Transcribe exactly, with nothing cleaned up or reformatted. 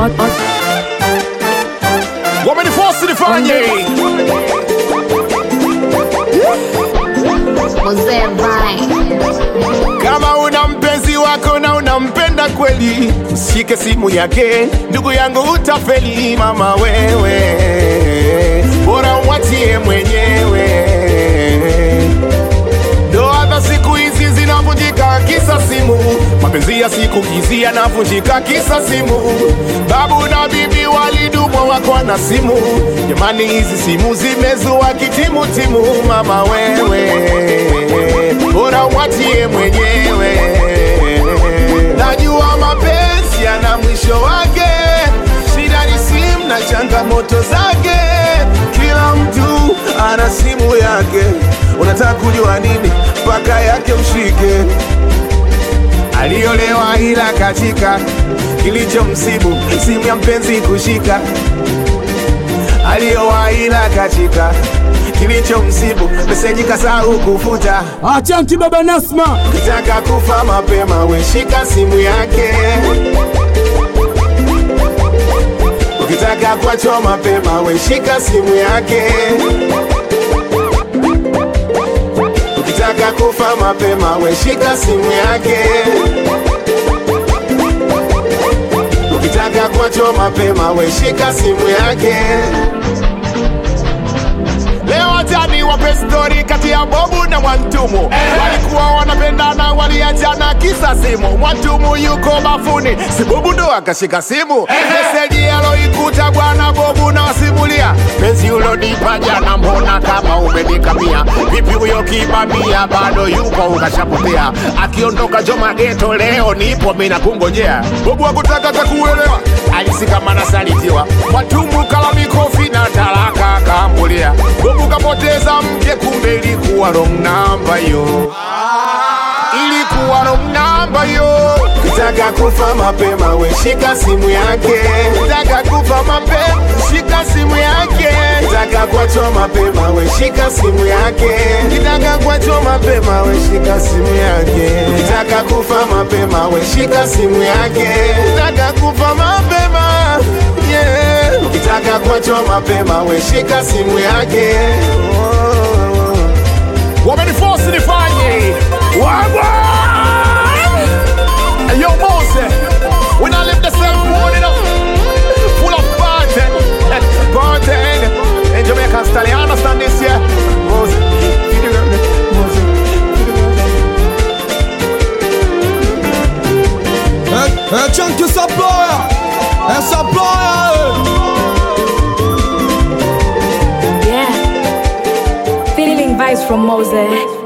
Wameniforce nifanye kama una mpenzi wako na unampenda kweli, usishike simu yake ndugu yangu, utafeli mama wewe, bora umwachie mwenyewe. Ndoa za siku hizi zinavunjika kisa simu, mapenzi ya siku hizi yanavunjika kisa simu. Babu na bibi walidumu wako na simu, jamani hizi simu zimezua kitimu timu mama wewe, bora umwachie mwenyewe. Najua mapenzi yana mwisho wake, shida ni simu na changamoto zake. Kila mtu ana simu yake, unataka kujua nini mpaka yake ushike. Aliolewa ila katika kilicho msibu simu ya mpenzi kushika. Aliolewa ila katika kilicho msibu meseji kasahau kufuta. Achanti baba Nasma, ukitaka kufa mapema we shika simu yake. Ukitaka kuachwa mapema we shika simu yake. Ukitaka kufa mapema we shika simu yake. Ukitaka kuachwa mapema we shika simu yake. Leo jani wape story kati ya Bobu na Mwantumu, eh. Walikuwa wanapendana waliachana kisa simu. Mwantumu yuko bafuni, si Bobu ndo akashika simu, eh. Meseji aloikuta bwana Bobu na wasimulia, penzi ulonipa jana mbona kama umenikamia. Vipi huyo kibamia bado yuko ukashapotea, akiondoka Joma Geto leo nipo mina kungojea. Bobu hakutaka takuelewa, alisi kama nasalitiwa. Mwantumu kala mikofi na talaka kambulia. Bobu kapoteza mke kumbe ilikuwa wrong number yo, ilikuwa wrong number yo. Ukitaka kufa mapema we shika simu yake. Ukitaka kufa mapema shika simu yake. Ukitaka kuachwa mapema we shika simu yake. Ukitaka kuachwa mapema we shika simu yake. Ukitaka kufa mapema we shika simu yake. Ukitaka kufa mapema yeah. Ukitaka kuachwa mapema we shika simu yake. Wameniforce nifanye wagwa. Yo Mose, when I live the same morning up, full of party, party. In Jamaican style, you understand this, yeah? Mose, Mose, eh, chunky supplier, eh, supplier. Yeah, feeling vibes from Mose.